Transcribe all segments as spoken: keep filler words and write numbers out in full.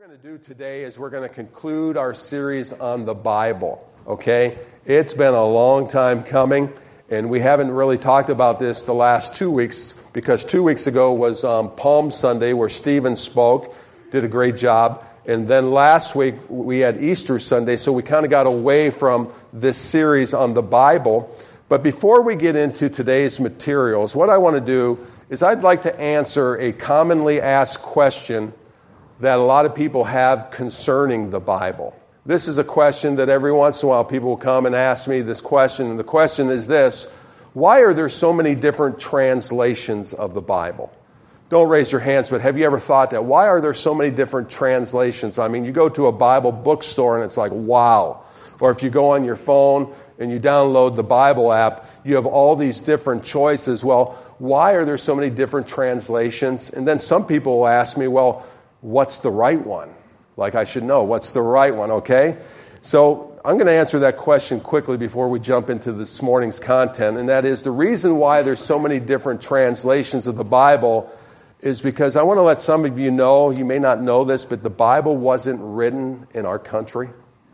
going to do today is we're going to conclude our series on the Bible, okay? It's been a long time coming, and we haven't really talked about this the last two weeks because two weeks ago was um, Palm Sunday where Stephen spoke, did a great job, and then last week we had Easter Sunday, so we kind of got away from this series on the Bible. But before we get into today's materials, what I want to do is I'd like to answer a commonly asked question that a lot of people have concerning the Bible. This is a question that every once in a while people will come and ask me this question, and the question is this: why are there so many different translations of the Bible? Don't raise your hands, but have you ever thought that? Why are there so many different translations? I mean, you go to a Bible bookstore and it's like, wow. Or if you go on your phone and you download the Bible app, you have all these different choices. Well, why are there so many different translations? And then some people will ask me, well, what's the right one? Like I should know, what's the right one, okay? So I'm going to answer that question quickly before we jump into this morning's content, and that is the reason why there's so many different translations of the Bible is because I want to let some of you know, you may not know this, but the Bible wasn't written in our country.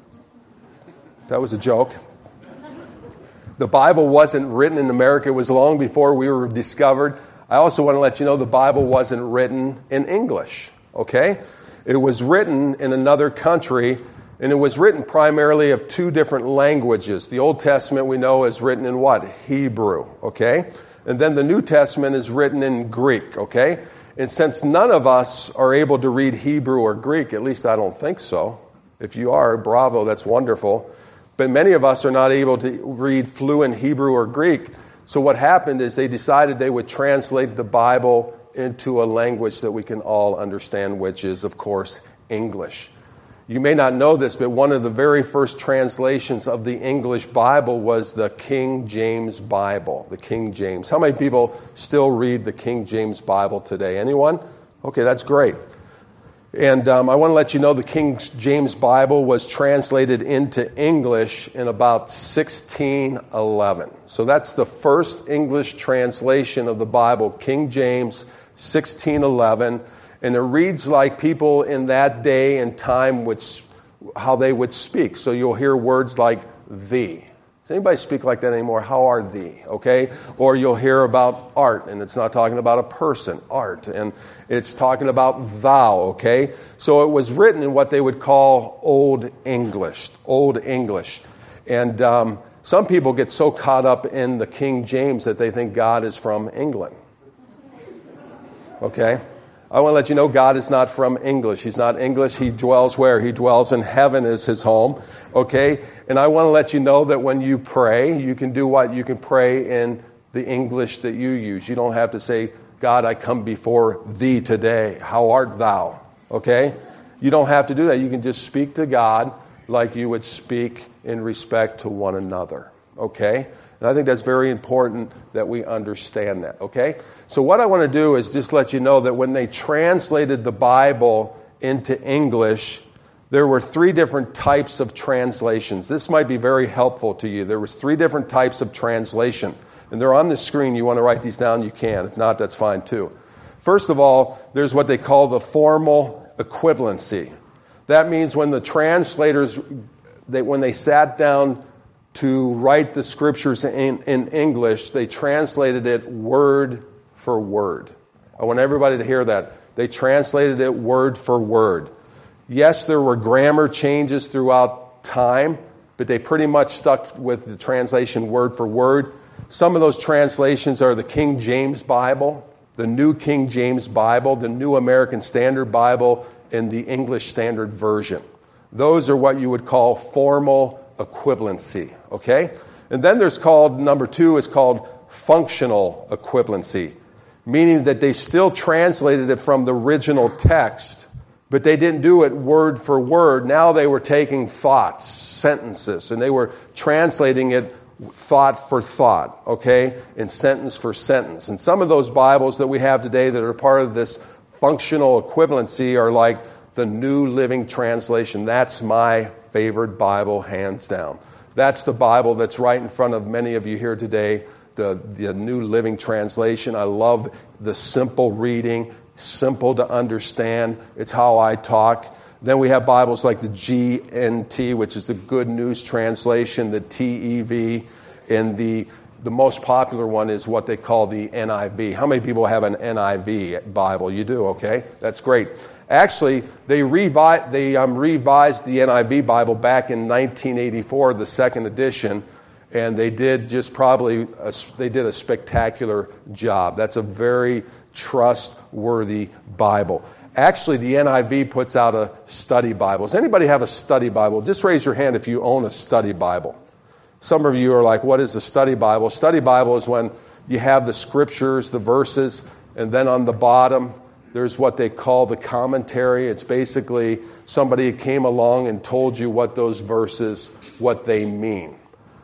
That was a joke. The Bible wasn't written in America. It was long before we were discovered. I also want to let you know the Bible wasn't written in English. Okay? It was written in another country, and it was written primarily of two different languages. The Old Testament we know is written in what? Hebrew, okay? And then the New Testament is written in Greek, okay? And since none of us are able to read Hebrew or Greek, at least I don't think so. If you are, bravo, that's wonderful. But many of us are not able to read fluent Hebrew or Greek. So what happened is they decided they would translate the Bible into a language that we can all understand, which is, of course, English. You may not know this, but one of the very first translations of the English Bible was the King James Bible, the King James. How many people still read the King James Bible today? Anyone? Okay, that's great. And um, I want to let you know the King James Bible was translated into English in about sixteen eleven. So that's the first English translation of the Bible, King James, sixteen eleven. And it reads like people in that day and time would, how they would speak. So you'll hear words like thee. Does anybody speak like that anymore? How are thee? Okay? Or you'll hear about art, and it's not talking about a person, art. And it's talking about thou, okay? So it was written in what they would call Old English, Old English. And um, some people get so caught up in the King James that they think God is from England. Okay? I want to let you know God is not from English. He's not English. He dwells where? He dwells in heaven is his home. Okay? And I want to let you know that when you pray, you can do what? You can pray in the English that you use. You don't have to say, God, I come before thee today. How art thou? Okay? You don't have to do that. You can just speak to God like you would speak in respect to one another. Okay? And I think that's very important that we understand that. Okay? So what I want to do is just let you know that when they translated the Bible into English, there were three different types of translations. This might be very helpful to you. There was three different types of translation. And they're on the screen. You want to write these down, you can. If not, that's fine too. First of all, there's what they call the formal equivalency. That means when the translators, they, when they sat down to write the scriptures in, in English, they translated it word for word. I want everybody to hear that. They translated it word for word. Yes, there were grammar changes throughout time, but they pretty much stuck with the translation word for word. Some of those translations are the King James Bible, the New King James Bible, the New American Standard Bible, and the English Standard Version. Those are what you would call formal equivalency, okay? And then there's called, number two is called functional equivalency, meaning that they still translated it from the original text, but they didn't do it word for word. Now they were taking thoughts, sentences, and they were translating it thought for thought, okay, and sentence for sentence. And some of those Bibles that we have today that are part of this functional equivalency are like the New Living Translation. That's my favorite Bible, hands down. That's the Bible that's right in front of many of you here today, the, the New Living Translation. I love the simple reading, simple to understand. It's how I talk. Then we have Bibles like the G N T, which is the Good News Translation, the T E V, and the the most popular one is what they call the N I V. How many people have an N I V Bible? You do, okay? That's great. Actually, they, revi- they um, revised the N I V Bible back in nineteen eighty-four, the second edition, and they did just probably, a, they did a spectacular job. That's a very trustworthy Bible. Actually, the N I V puts out a study Bible. Does anybody have a study Bible? Just raise your hand if you own a study Bible. Some of you are like, what is a study Bible? Study Bible is when you have the scriptures, the verses, and then on the bottom, there's what they call the commentary. It's basically somebody came along and told you what those verses, what they mean.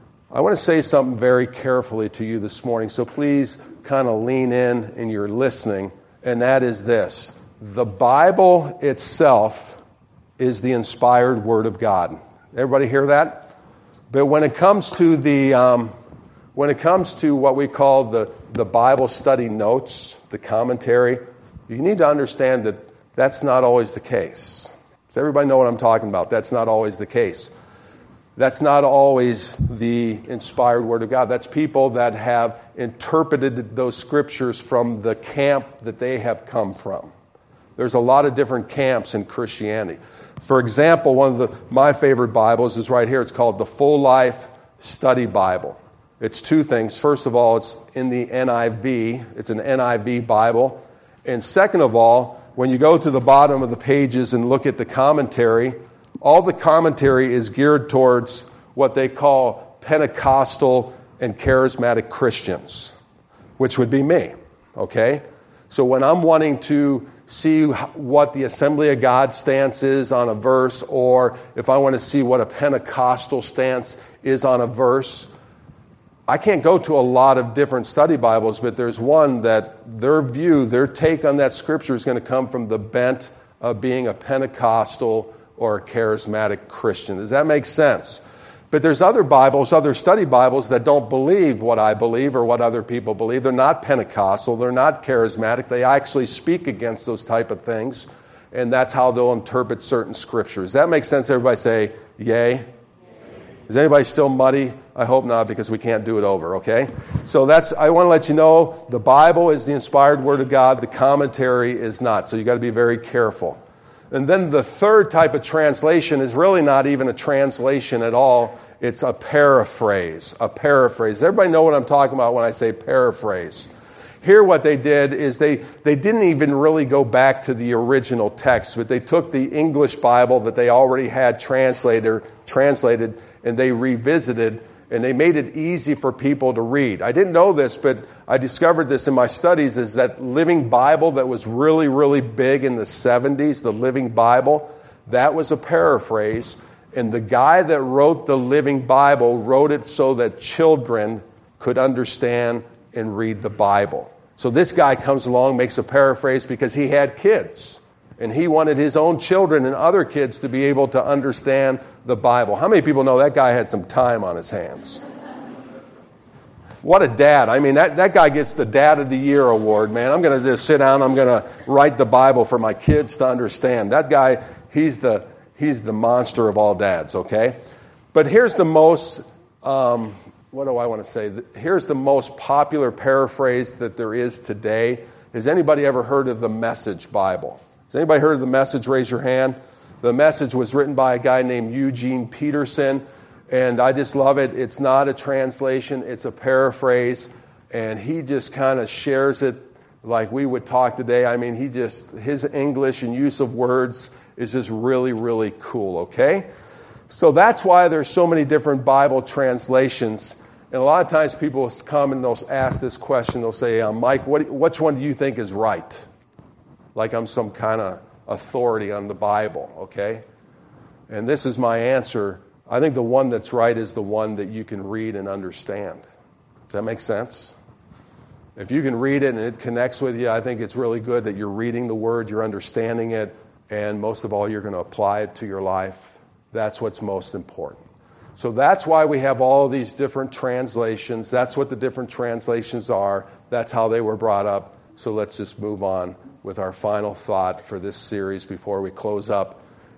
I want to say something very carefully to you this morning, so please kind of lean in and you're listening, and that is this. The Bible itself is the inspired Word of God. Everybody hear that? But when it comes to the um, when it comes to what we call the, the Bible study notes, the commentary, you need to understand that that's not always the case. Does everybody know what I'm talking about? That's not always the case. That's not always the inspired Word of God. That's people that have interpreted those scriptures from the camp that they have come from. There's a lot of different camps in Christianity. For example, one of the, my favorite Bibles is right here. It's called the Full Life Study Bible. It's two things. First of all, it's in the N I V. It's an N I V Bible. And second of all, when you go to the bottom of the pages and look at the commentary, all the commentary is geared towards what they call Pentecostal and charismatic Christians, which would be me, okay? So when I'm wanting to see what the Assembly of God stance is on a verse, or if I want to see what a Pentecostal stance is on a verse, I can't go to a lot of different study Bibles, but there's one that their view, their take on that scripture is going to come from the bent of being a Pentecostal or a charismatic Christian. Does that make sense? But there's other Bibles, other study Bibles that don't believe what I believe or what other people believe. They're not Pentecostal. They're not charismatic. They actually speak against those type of things, and that's how they'll interpret certain scriptures. That makes sense? Everybody say, yay. Yay. Is anybody still muddy? I hope not, because we can't do it over, okay? So that's. I want to let you know the Bible is the inspired Word of God. The commentary is not. So you got to be very careful. And then the third type of translation is really not even a translation at all. It's a paraphrase. A paraphrase. Everybody know what I'm talking about when I say paraphrase. Here what they did is they, they didn't even really go back to the original text, but they took the English Bible that they already had translated, translated and they revisited, and they made it easy for people to read. I didn't know this, but I discovered this in my studies, is that Living Bible that was really, really big in the seventies, the Living Bible, that was a paraphrase. And the guy that wrote the Living Bible wrote it so that children could understand and read the Bible. So this guy comes along, makes a paraphrase because he had kids. And he wanted his own children and other kids to be able to understand the Bible. How many people know that guy had some time on his hands? What a dad. I mean, that, that guy gets the Dad of the Year award, man. I'm going to just sit down, I'm going to write the Bible for my kids to understand. That guy, he's the he's the monster of all dads, okay? But here's the most, um, what do I want to say? Here's the most popular paraphrase that there is today. Has anybody ever heard of the Message Bible? Has anybody heard of the Message? Raise your hand. The Message was written by a guy named Eugene Peterson, and I just love it. It's not a translation, it's a paraphrase, and he just kind of shares it like we would talk today. I mean, he just, his English and use of words is just really, really cool, okay? So that's why there's so many different Bible translations. And a lot of times people come and they'll ask this question. They'll say, uh, Mike, what, which one do you think is right? Like I'm some kind of authority on the Bible, okay? And this is my answer. I think the one that's right is the one that you can read and understand. Does that make sense? If you can read it and it connects with you, I think it's really good that you're reading the Word, you're understanding it, and most of all, you're going to apply it to your life. That's what's most important. So that's why we have all of these different translations. That's what the different translations are. That's how they were brought up. So let's just move on with our final thought for this series before we close up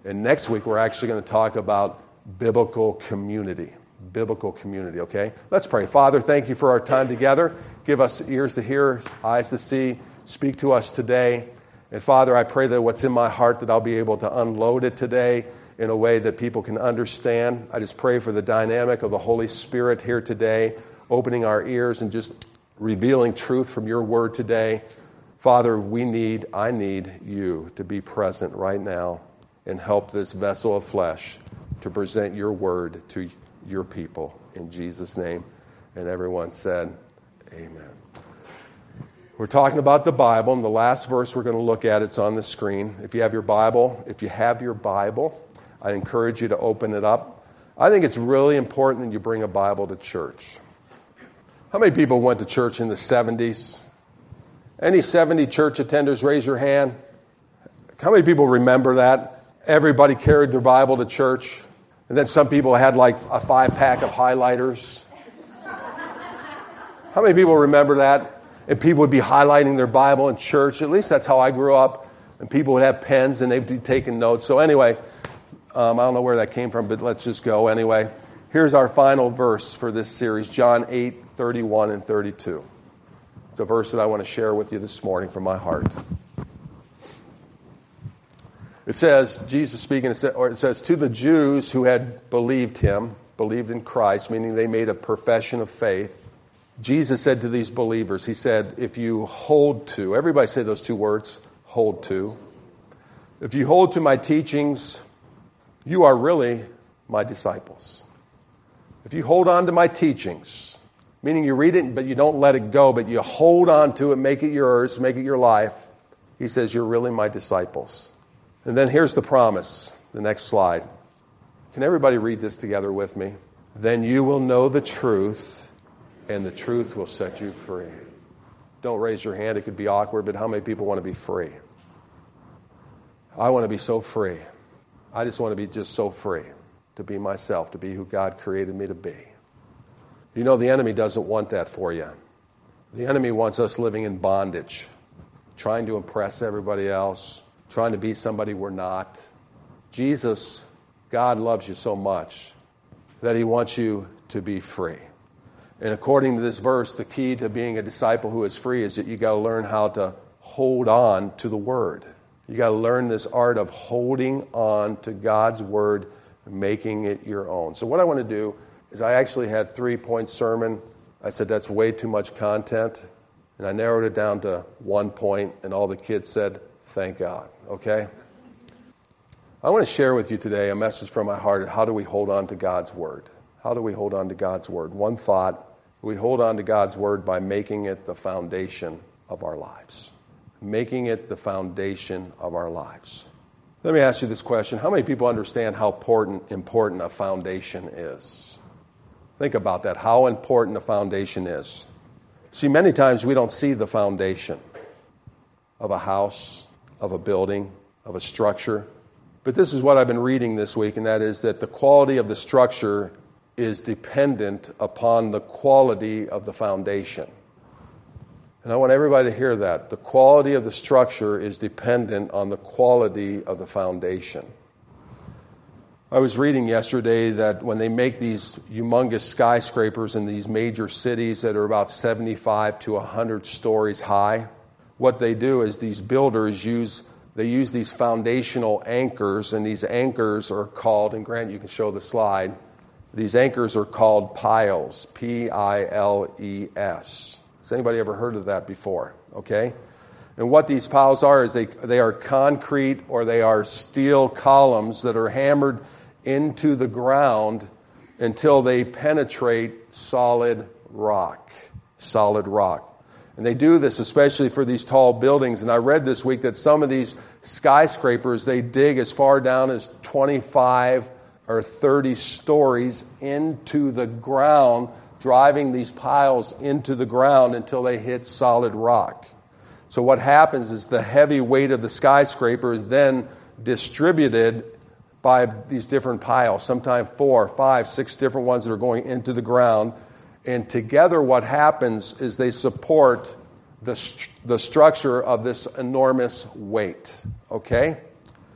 And next week, we're actually going to talk about biblical community. Biblical community, okay? Let's pray. Father, thank you for our time together. Give us ears to hear, eyes to see. Speak to us today. And Father, I pray that what's in my heart, that I'll be able to unload it today in a way that people can understand. I just pray for the dynamic of the Holy Spirit here today, opening our ears and just revealing truth from your word today. Father, we need, I need you to be present right now and help this vessel of flesh to present your word to your people. In Jesus' name. And everyone said, amen. We're talking about the Bible, and the last verse we're going to look at, it's on the screen. If you have your Bible, if you have your Bible, I encourage you to open it up. I think it's really important that you bring a Bible to church. How many people went to church in the seventies? Any seventy church attenders, raise your hand. How many people remember that? Everybody carried their Bible to church. And then some people had like a five-pack of highlighters. How many people remember that? And people would be highlighting their Bible in church. At least that's how I grew up. And people would have pens and they'd be taking notes. So anyway, um, I don't know where that came from, but let's just go anyway. Here's our final verse for this series, John eight, thirty-one and thirty-two. It's a verse that I want to share with you this morning from my heart. It says, Jesus speaking, or it says, to the Jews who had believed him, believed in Christ, meaning they made a profession of faith, Jesus said to these believers, he said, if you hold to, everybody say those two words, hold to. If you hold to my teachings, you are really my disciples. If you hold on to my teachings, meaning you read it, but you don't let it go, but you hold on to it, make it yours, make it your life, he says, you're really my disciples. And then here's the promise, the next slide. Can everybody read this together with me? Then you will know the truth, and the truth will set you free. Don't raise your hand, it could be awkward, but how many people want to be free? I want to be so free. I just want to be just so free to be myself, to be who God created me to be. You know, the enemy doesn't want that for you. The enemy wants us living in bondage, trying to impress everybody else, trying to be somebody we're not. Jesus, God loves you so much that he wants you to be free. And according to this verse, the key to being a disciple who is free is that you got to learn how to hold on to the Word. You got to learn this art of holding on to God's Word and making it your own. So what I want to do is I actually had three-point sermon. I said that's way too much content. And I narrowed it down to one point, and all the kids said, thank God. Okay? I want to share with you today a message from my heart. How do we hold on to God's Word? How do we hold on to God's Word? One thought, we hold on to God's Word by making it the foundation of our lives. Making it the foundation of our lives. Let me ask you this question. How many people understand how important, important a foundation is? Think about that, how important a foundation is. See, many times we don't see the foundation of a house, of a building, of a structure. But this is what I've been reading this week, and that is that the quality of the structure is dependent upon the quality of the foundation. And I want everybody to hear that. The quality of the structure is dependent on the quality of the foundation. I was reading yesterday that when they make these humongous skyscrapers in these major cities that are about seventy-five to one hundred stories high, what they do is these builders use they use these foundational anchors, and these anchors are called, and Grant, you can show the slide, these anchors are called piles, P I L E S. Has anybody ever heard of that before? Okay? And what these piles are is they, they are concrete or they are steel columns that are hammered into the ground until they penetrate solid rock. Solid rock. And they do this especially for these tall buildings. And I read this week that some of these skyscrapers, they dig as far down as twenty-five or thirty stories into the ground, driving these piles into the ground until they hit solid rock. So what happens is the heavy weight of the skyscraper is then distributed by these different piles, sometimes four, five, six different ones that are going into the ground. And together what happens is they support the, st- the structure of this enormous weight. Okay?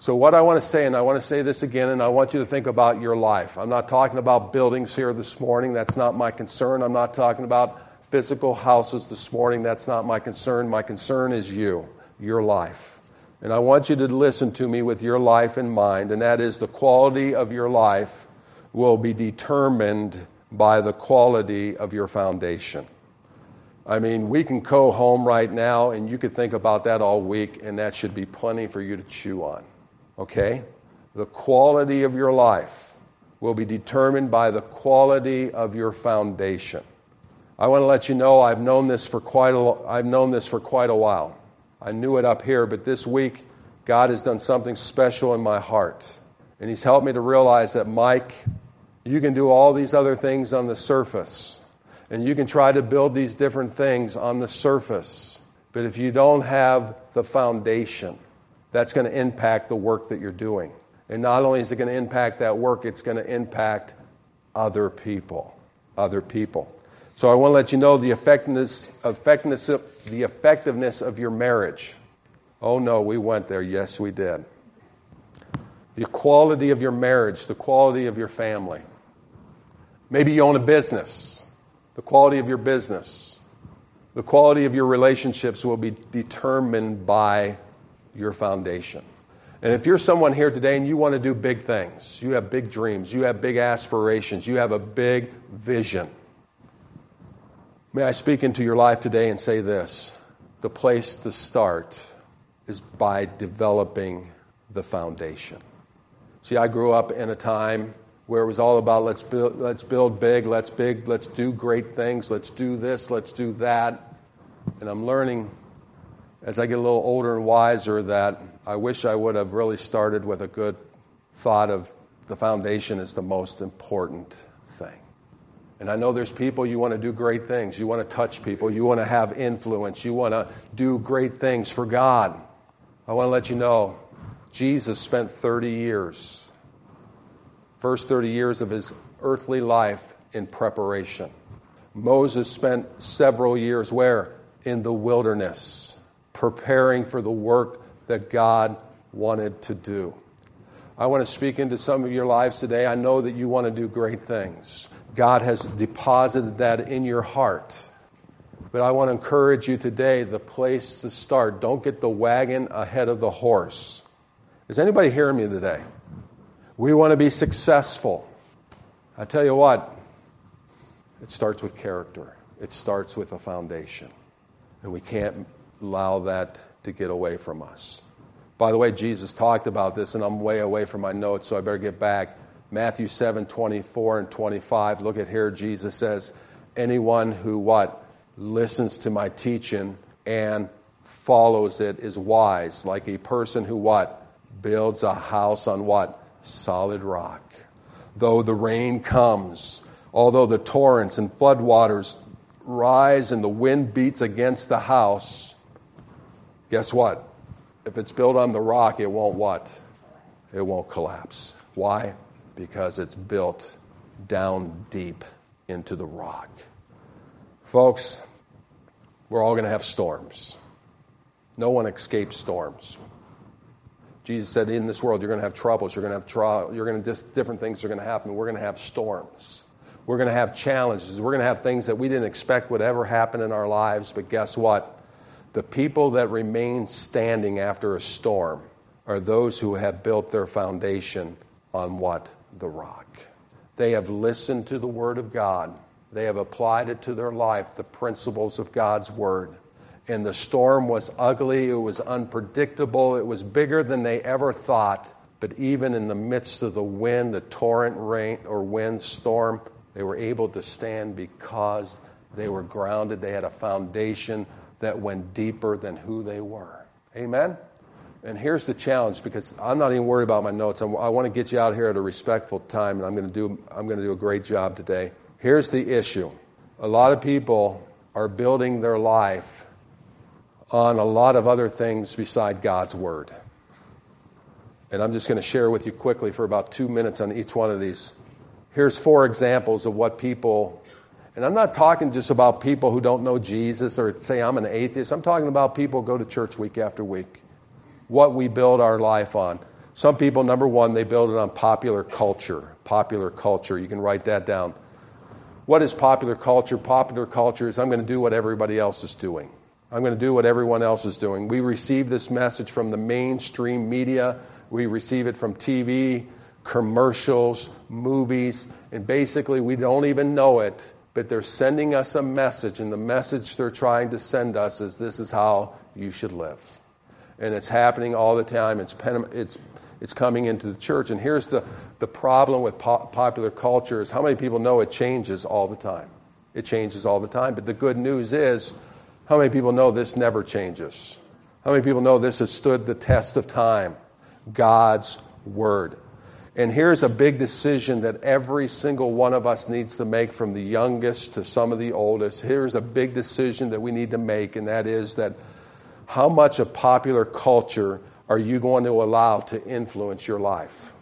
So what I want to say, and I want to say this again, and I want you to think about your life. I'm not talking about buildings here this morning. That's not my concern. I'm not talking about physical houses this morning. That's not my concern. My concern is you, your life. And I want you to listen to me with your life in mind, and that is the quality of your life will be determined by the quality of your foundation. I mean, we can go home right now, and you could think about that all week, and that should be plenty for you to chew on. Okay? The quality of your life will be determined by the quality of your foundation. I want to let you know I've known this for quite a I've known this for quite a while. I knew it up here, but this week God has done something special in my heart. And He's helped me to realize that, Mike, you can do all these other things on the surface. And you can try to build these different things on the surface. But if you don't have the foundation, that's going to impact the work that you're doing. And not only is it going to impact that work, it's going to impact other people. Other people. So I want to let you know the effectiveness, effectiveness, of, the effectiveness of your marriage. Oh no, we went there. Yes, we did. The quality of your marriage, the quality of your family. Maybe you own a business. The quality of your business. The quality of your relationships will be determined by your foundation. And if you're someone here today and you want to do big things, you have big dreams, you have big aspirations, you have a big vision, may I speak into your life today and say this: the place to start is by developing the foundation. See, I grew up in a time where it was all about let's build, let's build big, let's big, let's do great things, let's do this, let's do that. And I'm learning as I get a little older and wiser that I wish I would have really started with a good thought of the foundation is the most important thing. And I know there's people, you want to do great things. You want to touch people. You want to have influence. You want to do great things for God. I want to let you know, Jesus spent thirty years, first thirty years of his earthly life in preparation. Moses spent several years where? In the wilderness, preparing for the work that God wanted to do. I want to speak into some of your lives today. I know that you want to do great things. God has deposited that in your heart. But I want to encourage you today, the place to start. Don't get the wagon ahead of the horse. Is anybody hearing me today? We want to be successful. I tell you what, it starts with character. It starts with a foundation. And we can't allow that to get away from us. By the way, Jesus talked about this, and I'm way away from my notes, so I better get back. Matthew seven, twenty-four and twenty-five. Look at here. Jesus says, anyone who what? Listens to my teaching and follows it is wise, like a person who what? Builds a house on what? Solid rock. Though the rain comes, although the torrents and floodwaters rise and the wind beats against the house, guess what? If it's built on the rock, it won't what? It won't collapse. Why? Because it's built down deep into the rock. Folks, we're all going to have storms. No one escapes storms. Jesus said, in this world, you're going to have troubles. You're going to have trials. You're going to just different things are going to happen. We're going to have storms. We're going to have challenges. We're going to have things that we didn't expect would ever happen in our lives. But guess what? The people that remain standing after a storm are those who have built their foundation on what? The rock. They have listened to the Word of God. They have applied it to their life, the principles of God's Word. And the storm was ugly. It was unpredictable. It was bigger than they ever thought. But even in the midst of the wind, the torrent rain or wind storm, they were able to stand because they were grounded. They had a foundation that went deeper than who they were. Amen? And here's the challenge, because I'm not even worried about my notes. I'm, I want to get you out here at a respectful time, and I'm going to do I'm going to do a great job today. Here's the issue. A lot of people are building their life on a lot of other things beside God's Word. And I'm just going to share with you quickly for about two minutes on each one of these. Here's four examples of what people... And I'm not talking just about people who don't know Jesus or say I'm an atheist. I'm talking about people who go to church week after week. What we build our life on. Some people, number one, they build it on popular culture. Popular culture. You can write that down. What is popular culture? Popular culture is I'm going to do what everybody else is doing. I'm going to do what everyone else is doing. We receive this message from the mainstream media. We receive it from T V, commercials, movies, and basically we don't even know it, but they're sending us a message, and the message they're trying to send us is this is how you should live. And it's happening all the time. It's it's it's coming into the church. And here's the, the problem with po- popular culture is how many people know it changes all the time? It changes all the time. But the good news is, how many people know this never changes? How many people know this has stood the test of time? God's Word. And here's a big decision that every single one of us needs to make, from the youngest to some of the oldest. Here's a big decision that we need to make, and that is that how much of popular culture are you going to allow to influence your life?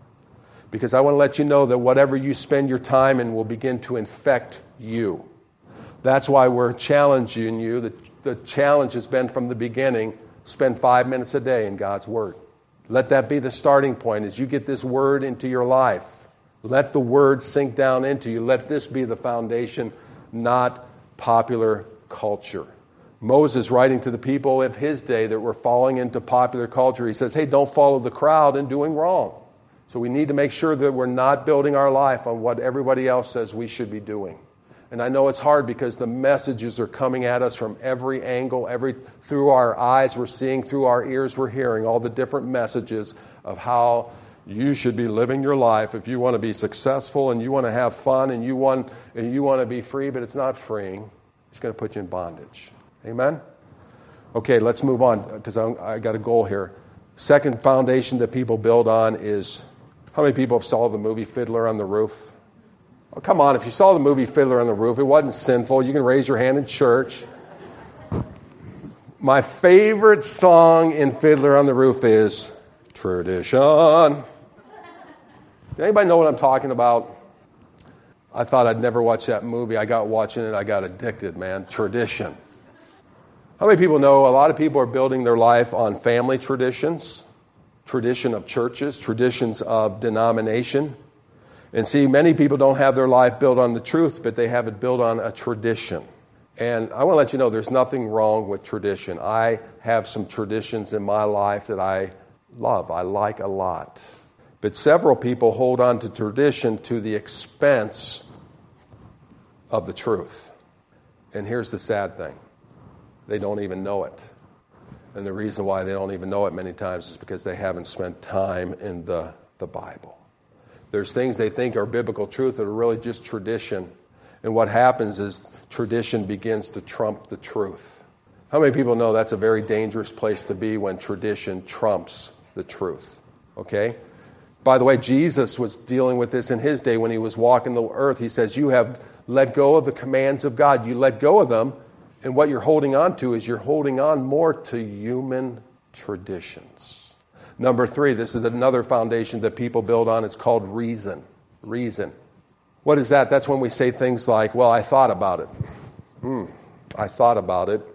Because I want to let you know that whatever you spend your time in will begin to infect you. That's why we're challenging you. The, the challenge has been from the beginning, spend five minutes a day in God's Word. Let that be the starting point as you get this Word into your life. Let the Word sink down into you. Let this be the foundation, not popular culture. Moses, writing to the people of his day that were falling into popular culture, he says, hey, don't follow the crowd in doing wrong. So we need to make sure that we're not building our life on what everybody else says we should be doing. And I know it's hard because the messages are coming at us from every angle, every through our eyes we're seeing, through our ears we're hearing, all the different messages of how you should be living your life if you want to be successful and you want to have fun and you want and you want to be free, but it's not freeing. It's going to put you in bondage. Amen? Okay, let's move on because I got a goal here. Second foundation that people build on is, how many people have saw the movie Fiddler on the Roof? Oh, come on, if you saw the movie Fiddler on the Roof, it wasn't sinful. You can raise your hand in church. My favorite song in Fiddler on the Roof is Tradition. Does anybody know what I'm talking about? I thought I'd never watch that movie. I got watching it. I got addicted, man. Tradition. How many people know a lot of people are building their life on family traditions, tradition of churches, traditions of denomination? And see, many people don't have their life built on the truth, but they have it built on a tradition. And I want to let you know there's nothing wrong with tradition. I have some traditions in my life that I love, I like a lot. But several people hold on to tradition to the expense of the truth. And here's the sad thing. They don't even know it. And the reason why they don't even know it many times is because they haven't spent time in the, the Bible. There's things they think are biblical truth that are really just tradition. And what happens is tradition begins to trump the truth. How many people know that's a very dangerous place to be when tradition trumps the truth? Okay? By the way, Jesus was dealing with this in his day when he was walking the earth. He says, you have let go of the commands of God. You let go of them. And what you're holding on to is you're holding on more to human traditions. Number three, this is another foundation that people build on. It's called reason. Reason. What is that? That's when we say things like, well, I thought about it. Hmm, I thought about it.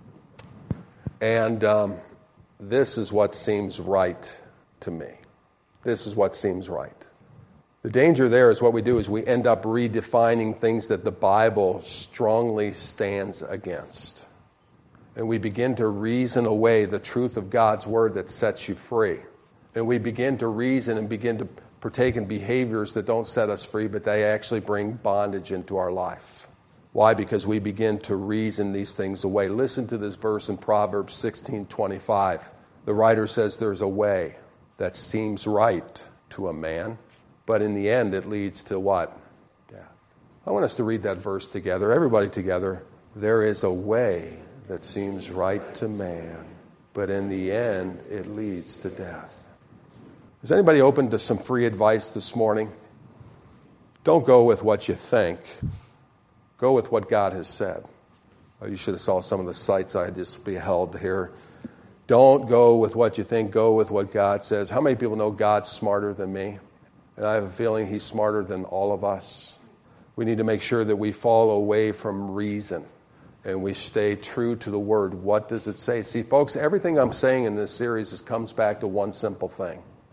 And um, this is what seems right to me. This is what seems right. The danger there is what we do is we end up redefining things that the Bible strongly stands against. And we begin to reason away the truth of God's Word that sets you free. And we begin to reason and begin to partake in behaviors that don't set us free, but they actually bring bondage into our life. Why? Because we begin to reason these things away. Listen to this verse in Proverbs sixteen twenty-five. The writer says there's a way that seems right to a man, but in the end, it leads to what? Death. I want us to read that verse together. Everybody together. There is a way that seems right to man, but in the end, it leads to death. Is anybody open to some free advice this morning? Don't go with what you think. Go with what God has said. Oh, you should have saw some of the sights I just beheld here. Don't go with what you think. Go with what God says. How many people know God's smarter than me? And I have a feeling he's smarter than all of us. We need to make sure that we fall away from reason and we stay true to the Word. What does it say? See, folks, everything I'm saying in this series is, comes back to one simple thing.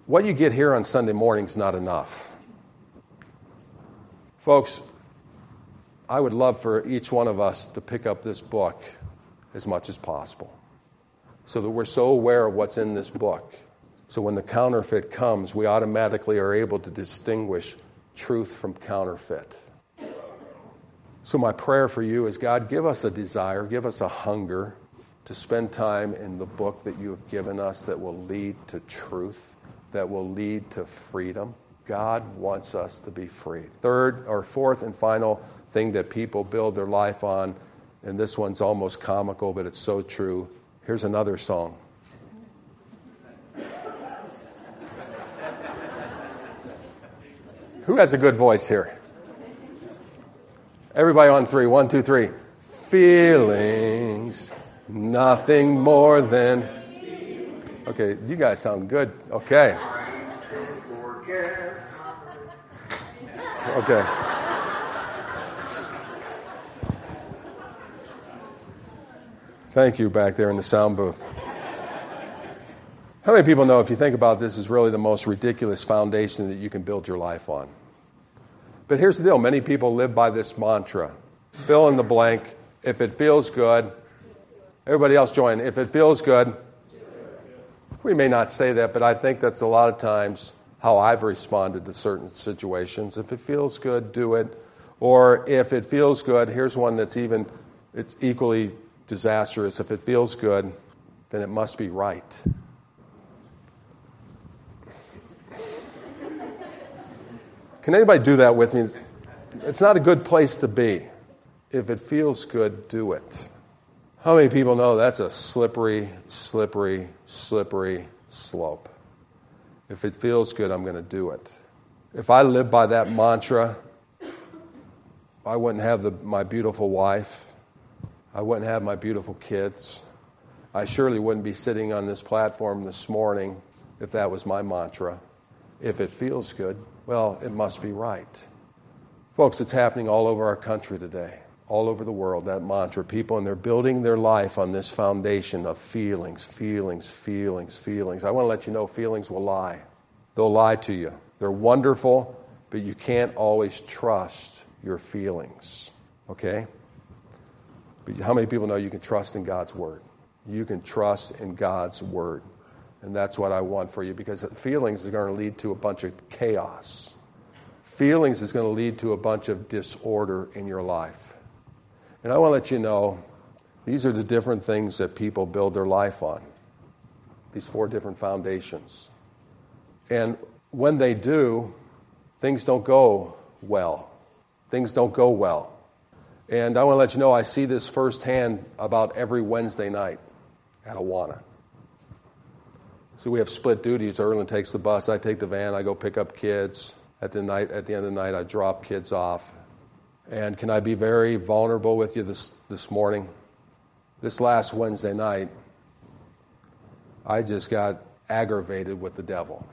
what you get here on Sunday morning is not enough. Folks, I would love for each one of us to pick up this book as much as possible so that we're so aware of what's in this book. So when the counterfeit comes, we automatically are able to distinguish truth from counterfeit. So my prayer for you is, God, give us a desire, give us a hunger to spend time in the book that you have given us that will lead to truth, that will lead to freedom. God wants us to be free. Third or fourth and final thing that people build their life on, and this one's almost comical, but it's so true. Here's another song. Who has a good voice here? Everybody on three. One, two, three. Feelings, nothing more than... Okay, you guys sound good. Okay. Okay. Thank you back there in the sound booth. How many people know, if you think about this, is really the most ridiculous foundation that you can build your life on? But here's the deal. Many people live by this mantra. Fill in the blank. If it feels good. Everybody else join. If it feels good. We may not say that, but I think that's a lot of times how I've responded to certain situations. If it feels good, do it. Or if it feels good, here's one that's even, it's equally disastrous. If it feels good, then it must be right. Can anybody do that with me? It's not a good place to be. If it feels good, do it. How many people know that's a slippery, slippery, slippery slope? If it feels good, I'm going to do it. If I lived by that mantra, I wouldn't have the, my beautiful wife. I wouldn't have my beautiful kids. I surely wouldn't be sitting on this platform this morning if that was my mantra. If it feels good, well, it must be right. Folks, it's happening all over our country today, all over the world, that mantra. People, and they're building their life on this foundation of feelings, feelings, feelings, feelings. I want to let you know feelings will lie. They'll lie to you. They're wonderful, but you can't always trust your feelings, okay? But how many people know you can trust in God's Word? You can trust in God's Word. And that's what I want for you, because feelings is going to lead to a bunch of chaos. Feelings is going to lead to a bunch of disorder in your life. And I want to let you know, these are the different things that people build their life on. These four different foundations. And when they do, things don't go well. Things don't go well. And I want to let you know, I see this firsthand about every Wednesday night at Awana. So we have split duties. Erlen takes the bus, I take the van, I go pick up kids. At the night, at the end of the night, I drop kids off. And can I be very vulnerable with you this, this morning? This last Wednesday night, I just got aggravated with the devil.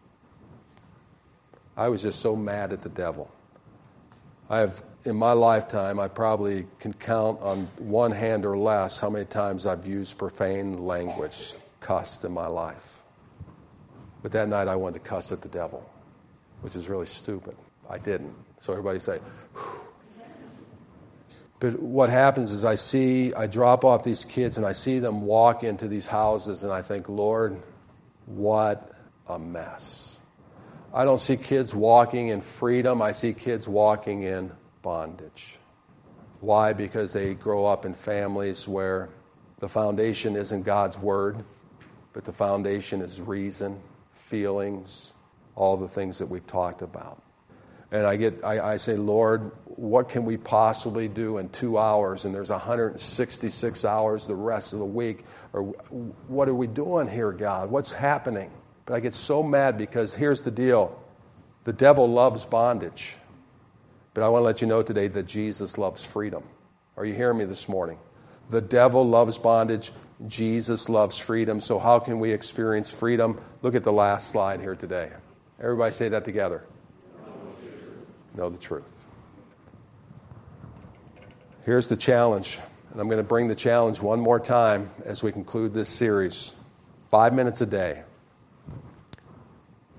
I was just so mad at the devil. I have, in my lifetime, I probably can count on one hand or less how many times I've used profane language, cussed in my life. But that night I wanted to cuss at the devil, which is really stupid. I didn't. So everybody say, whew. But what happens is I see, I drop off these kids and I see them walk into these houses and I think, Lord, what a mess. I don't see kids walking in freedom. I see kids walking in bondage. Why? Because they grow up in families where the foundation isn't God's Word, but the foundation is reason, feelings, all the things that we've talked about. And I get, I, I say, Lord, what can we possibly do in two hours? And there's one hundred sixty-six hours the rest of the week. Or what are we doing here, God? What's happening? But I get so mad because here's the deal. The devil loves bondage. But I want to let you know today that Jesus loves freedom. Are you hearing me this morning? The devil loves bondage. Jesus loves freedom. So how can we experience freedom? Look at the last slide here today. Everybody say that together. Know the truth. Here's the challenge. And I'm going to bring the challenge one more time as we conclude this series. Five minutes a day.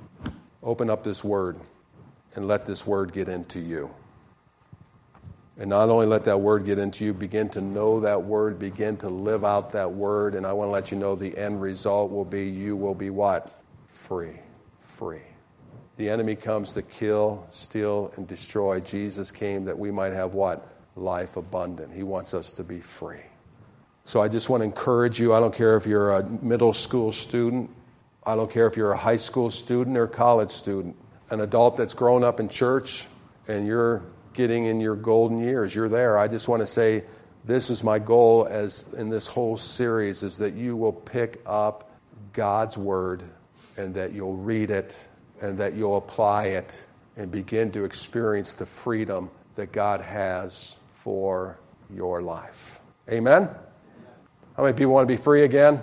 open up this word and let this word get into you. And not only let that word get into you, begin to know that word, begin to live out that word. And I want to let you know the end result will be you will be what? Free. Free. The enemy comes to kill, steal, and destroy. Jesus came that we might have what? Life abundant. He wants us to be free. So I just want to encourage you. I don't care if you're a middle school student. I don't care if you're a high school student or a college student. An adult that's grown up in church and you're getting in your golden years. You're there. I just want to say this is my goal as in this whole series is that you will pick up God's word and that you'll read it and that you'll apply it and begin to experience the freedom that God has for your life. Amen? How many people want to be free again?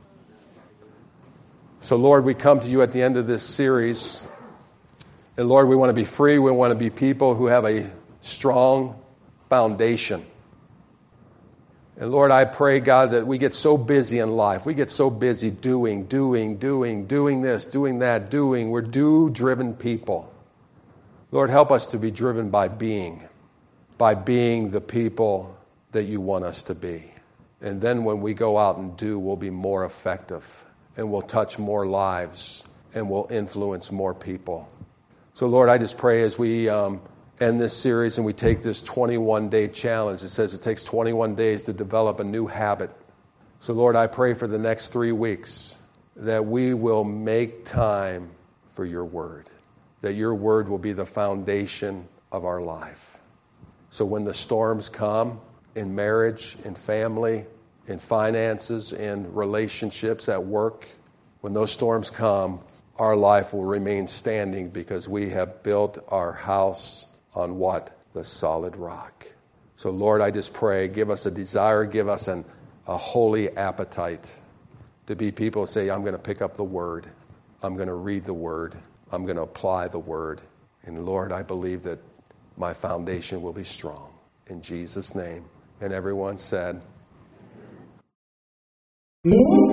So, Lord, we come to you at the end of this series. And, Lord, we want to be free. We want to be people who have a strong foundation. And, Lord, I pray, God, that we get so busy in life. We get so busy doing, doing, doing, doing this, doing that, doing. We're do-driven people. Lord, help us to be driven by being, by being the people that you want us to be. And then when we go out and do, we'll be more effective and we'll touch more lives and we'll influence more people. So, Lord, I just pray as we um, end this series and we take this twenty-one day challenge. It says it takes twenty-one days to develop a new habit. So, Lord, I pray for the next three weeks that we will make time for your word, that your word will be the foundation of our life. So when the storms come in marriage, in family, in finances, in relationships at work, when those storms come, our life will remain standing because we have built our house on what? The solid rock. So, Lord, I just pray, give us a desire, give us an, a holy appetite to be people who say, I'm going to pick up the word, I'm going to read the word, I'm going to apply the word. And, Lord, I believe that my foundation will be strong. In Jesus' name. And everyone said,